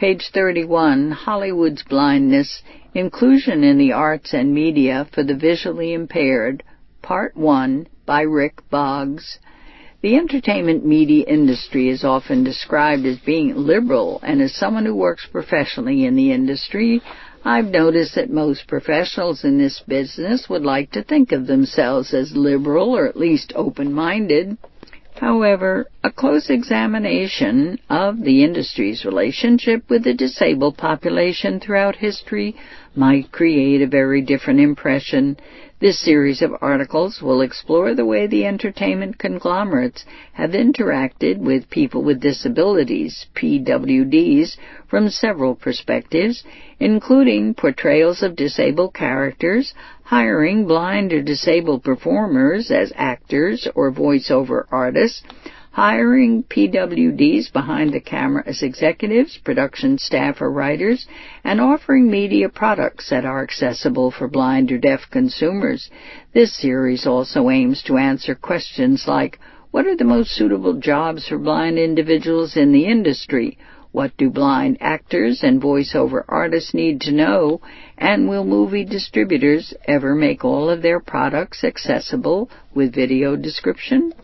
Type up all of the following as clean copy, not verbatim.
Page 31, Hollywood's Blindness, Inclusion in the Arts and Media for the Visually Impaired, Part 1, by Rick Boggs. The entertainment media industry is often described as being liberal, and as someone who works professionally in the industry, I've noticed that most professionals in this business would like to think of themselves as liberal or at least open-minded. However, a close examination of the industry's relationship with the disabled population throughout history might create a very different impression. This series of articles will explore the way the entertainment conglomerates have interacted with people with disabilities, PWDs, from several perspectives, including portrayals of disabled characters, hiring blind or disabled performers as actors or voiceover artists, hiring PWDs behind the camera as executives, production staff, or writers, and offering media products that are accessible for blind or deaf consumers. This series also aims to answer questions like, what are the most suitable jobs for blind individuals in the industry? What do blind actors and voiceover artists need to know? And will movie distributors ever make all of their products accessible with video description?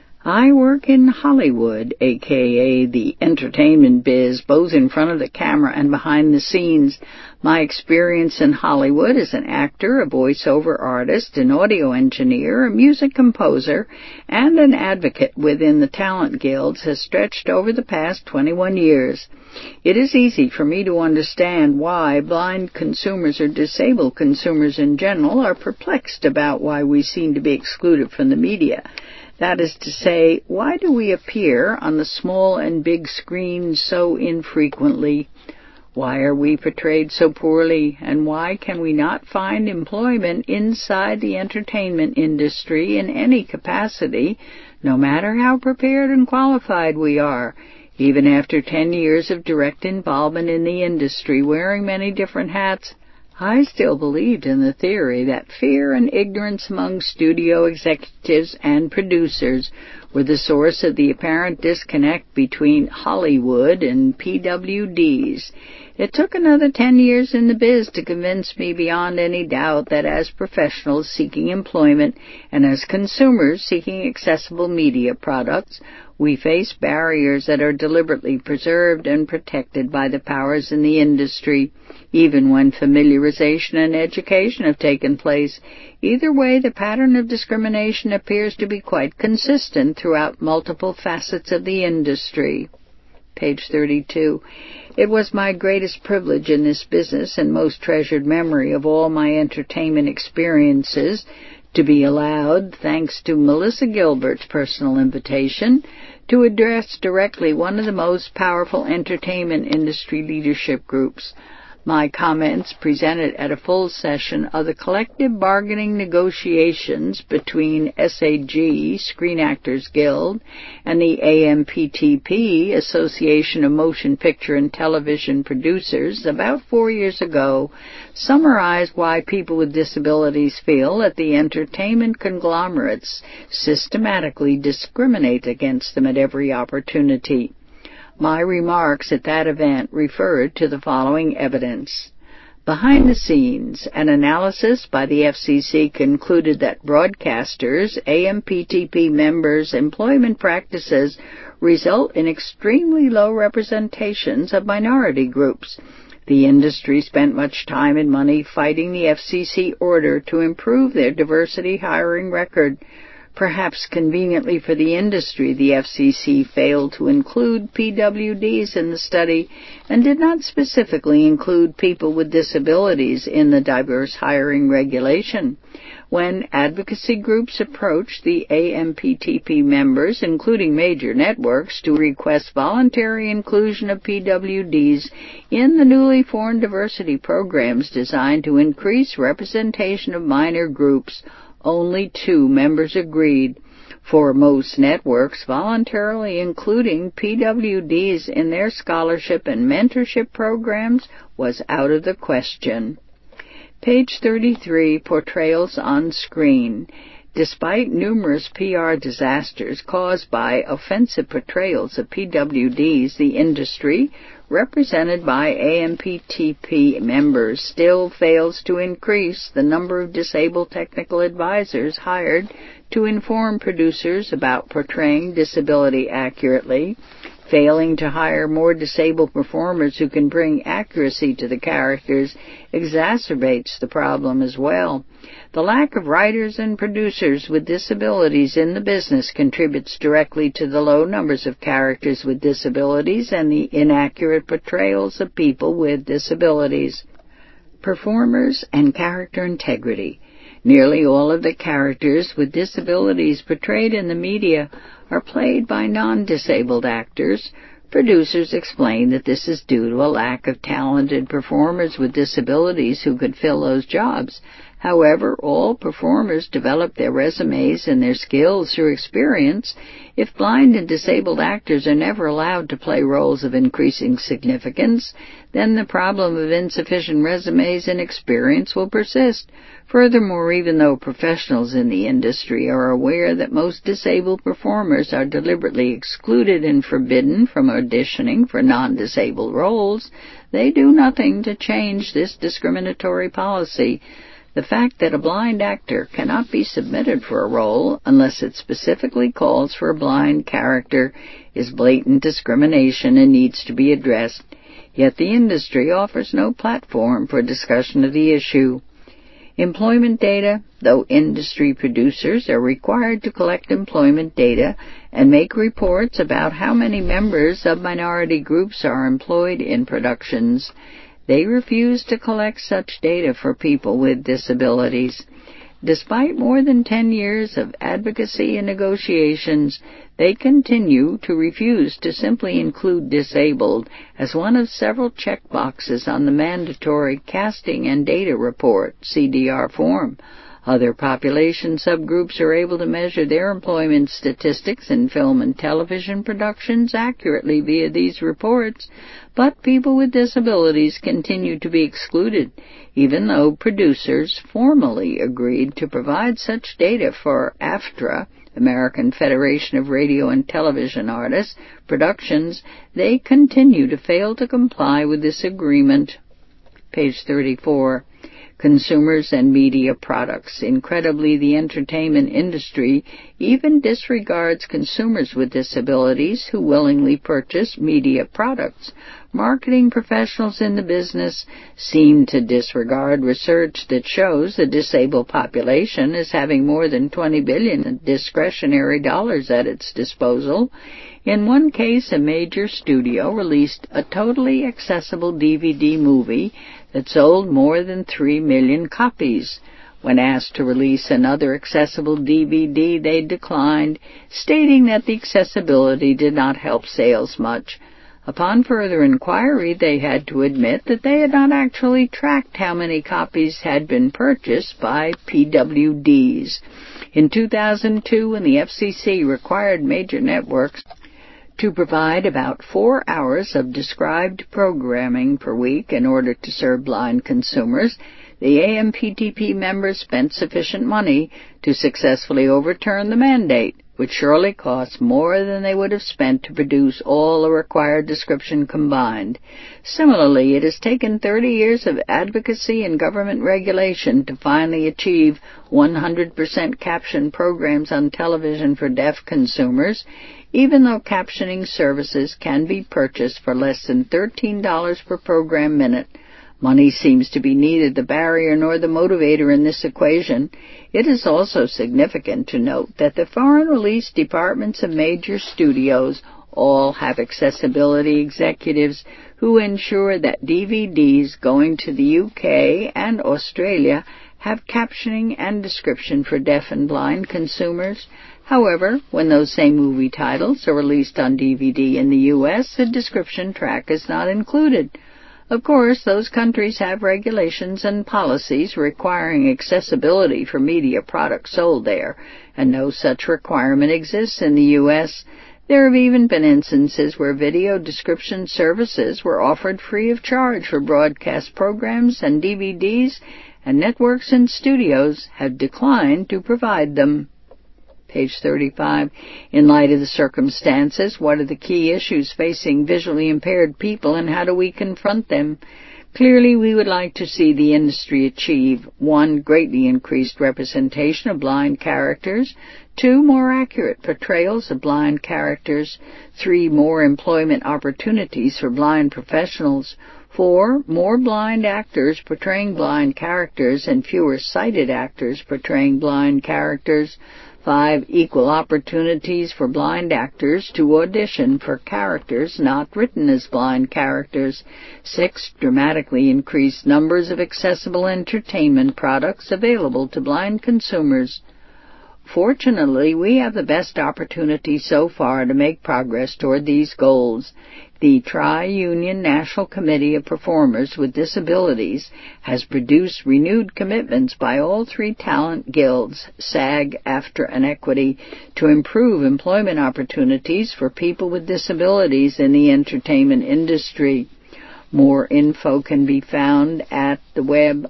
I work in Hollywood, aka the entertainment biz, both in front of the camera and behind the scenes. My experience in Hollywood as an actor, a voiceover artist, an audio engineer, a music composer, and an advocate within the talent guilds has stretched over the past 21 years. It is easy for me to understand why blind consumers or disabled consumers in general are perplexed about why we seem to be excluded from the media. That is to say, why do we appear on the small and big screens so infrequently? Why are we portrayed so poorly? And why can we not find employment inside the entertainment industry in any capacity, no matter how prepared and qualified we are? Even after 10 years of direct involvement in the industry, wearing many different hats, I still believed in the theory that fear and ignorance among studio executives and producers were the source of the apparent disconnect between Hollywood and PWDs. It took another 10 years in the biz to convince me beyond any doubt that as professionals seeking employment and as consumers seeking accessible media products, we face barriers that are deliberately preserved and protected by the powers in the industry, even when familiarization and education have taken place. Either way, the pattern of discrimination appears to be quite consistent throughout multiple facets of the industry. Page 32. It was my greatest privilege in this business and most treasured memory of all my entertainment experiences to be allowed, thanks to Melissa Gilbert's personal invitation, to address directly one of the most powerful entertainment industry leadership groups. My comments presented at a full session of the collective bargaining negotiations between SAG, Screen Actors Guild, and the AMPTP, Association of Motion Picture and Television Producers, about 4 years ago, summarize why people with disabilities feel that the entertainment conglomerates systematically discriminate against them at every opportunity. My remarks at that event referred to the following evidence. Behind the scenes, an analysis by the FCC concluded that broadcasters, AMPTP members' employment practices result in extremely low representations of minority groups. The industry spent much time and money fighting the FCC order to improve their diversity hiring record. Perhaps conveniently for the industry, the FCC failed to include PWDs in the study and did not specifically include people with disabilities in the diverse hiring regulation. When advocacy groups approached the AMPTP members, including major networks, to request voluntary inclusion of PWDs in the newly formed diversity programs designed to increase representation of minor groups, only 2 members agreed. For most networks, voluntarily including PWDs in their scholarship and mentorship programs was out of the question. Page 33, Portrayals on Screen. Despite numerous PR disasters caused by offensive portrayals of PWDs, the industry represented by AMPTP members, still fails to increase the number of disabled technical advisors hired to inform producers about portraying disability accurately, failing to hire more disabled performers who can bring accuracy to the characters exacerbates the problem as well. The lack of writers and producers with disabilities in the business contributes directly to the low numbers of characters with disabilities and the inaccurate portrayals of people with disabilities. Performers and character integrity. Nearly all of the characters with disabilities portrayed in the media are played by non-disabled actors. Producers explain that this is due to a lack of talented performers with disabilities who could fill those jobs. However, all performers develop their resumes and their skills through experience. If blind and disabled actors are never allowed to play roles of increasing significance, then the problem of insufficient resumes and experience will persist. Furthermore, even though professionals in the industry are aware that most disabled performers are deliberately excluded and forbidden from auditioning for non-disabled roles, they do nothing to change this discriminatory policy. The fact that a blind actor cannot be submitted for a role unless it specifically calls for a blind character is blatant discrimination and needs to be addressed. Yet the industry offers no platform for discussion of the issue. Employment data. Though industry producers are required to collect employment data and make reports about how many members of minority groups are employed in productions, they refuse to collect such data for people with disabilities. Despite more than 10 years of advocacy and negotiations, they continue to refuse to simply include disabled as one of several checkboxes on the mandatory Casting and Data Report, CDR form. Other population subgroups are able to measure their employment statistics in film and television productions accurately via these reports, but people with disabilities continue to be excluded, even though producers formally agreed to provide such data for AFTRA, American Federation of Radio and Television Artists, productions. They continue to fail to comply with this agreement. Page 34. Consumers and media products. Incredibly, the entertainment industry even disregards consumers with disabilities who willingly purchase media products. Marketing professionals in the business seem to disregard research that shows the disabled population is having more than $20 billion in discretionary dollars at its disposal. In one case, a major studio released a totally accessible DVD movie that sold more than 3 million copies. When asked to release another accessible DVD, they declined, stating that the accessibility did not help sales much. Upon further inquiry, they had to admit that they had not actually tracked how many copies had been purchased by PWDs. In 2002, when the FCC required major networks to provide about 4 hours of described programming per week in order to serve blind consumers, the AMPTP members spent sufficient money to successfully overturn the mandate, which surely costs more than they would have spent to produce all the required description combined. Similarly, it has taken 30 years of advocacy and government regulation to finally achieve 100% caption programs on television for deaf consumers, even though captioning services can be purchased for less than $13 per program minute. Money seems to be neither the barrier nor the motivator in this equation. It is also significant to note that the foreign release departments of major studios all have accessibility executives who ensure that DVDs going to the UK and Australia have captioning and description for deaf and blind consumers. However, when those same movie titles are released on DVD in the US, the description track is not included. Of course, those countries have regulations and policies requiring accessibility for media products sold there, and no such requirement exists in the U.S. There have even been instances where video description services were offered free of charge for broadcast programs and DVDs, and networks and studios have declined to provide them. page 35. In light of the circumstances, what are the key issues facing visually impaired people and how do we confront them? Clearly, we would like to see the industry achieve 1. Greatly increased representation of blind characters, 2. More accurate portrayals of blind characters, 3. More employment opportunities for blind professionals, 4. More blind actors portraying blind characters and fewer sighted actors portraying blind characters, 5. Equal opportunities for blind actors to audition for characters not written as blind characters. 6. Dramatically increased numbers of accessible entertainment products available to blind consumers. Fortunately, we have the best opportunity so far to make progress toward these goals. The Tri-Union National Committee of Performers with Disabilities has produced renewed commitments by all 3 talent guilds, SAG, AFTRA, and Equity, to improve employment opportunities for people with disabilities in the entertainment industry. More info can be found at the web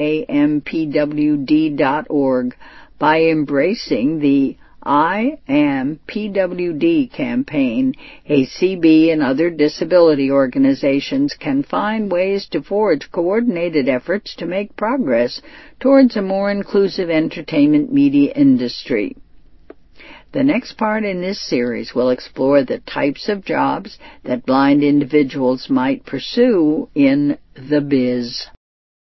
iampwd.org. By embracing the I Am PWD campaign, ACB and other disability organizations can find ways to forge coordinated efforts to make progress towards a more inclusive entertainment media industry. The next part in this series will explore the types of jobs that blind individuals might pursue in the biz.